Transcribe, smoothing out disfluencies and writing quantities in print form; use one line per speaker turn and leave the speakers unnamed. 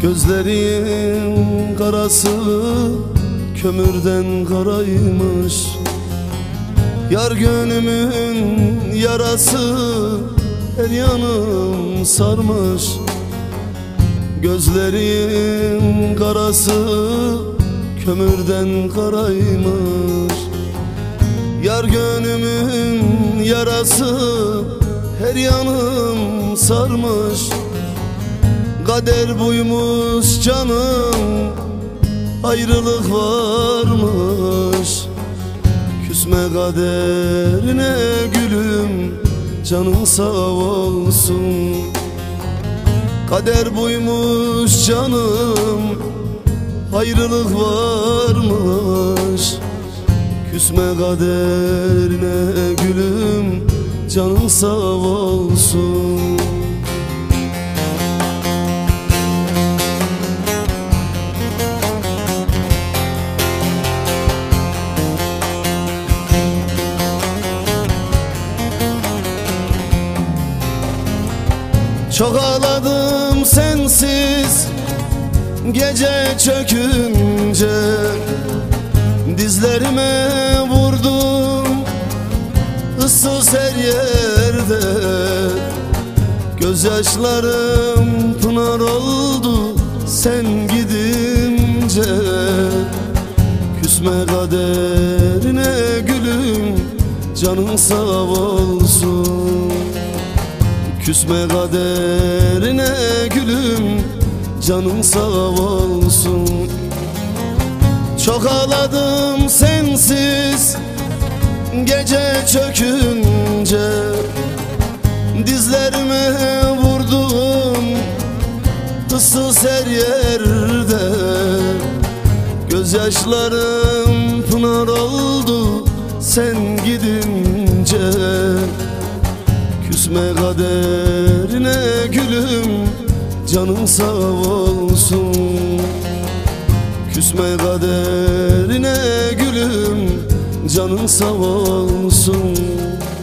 Gözlerin karası kömürden karaymış. Yar gönlümün yarası her yanım sarmış. Gözlerin karası kömürden karaymış. Yar gönlümün yarası her yanım sarmış. Kader buymuş canım, ayrılık varmış. Küsme kaderine gülüm, canın sağ olsun. Kader buymuş canım, ayrılık varmış. Küsme kaderine gülüm, canın sağ olsun. Çok ağladım sensiz gece çökünce. Dizlerime vurdum ıssız her yerde. Gözyaşlarım pınar oldu sen gidince. Küsme kaderine gülüm, canın sağ olsun. Küsme kaderine gülüm, canın sağ olsun. Çok ağladım sensiz gece çökünce. Dizlerime vurdum ıssız her yerde. Gözyaşlarım pınar oldu sen gidince. Küsme kaderine gülüm, canın sağ olsun. Küsme kaderine gülüm, canın sağ olsun.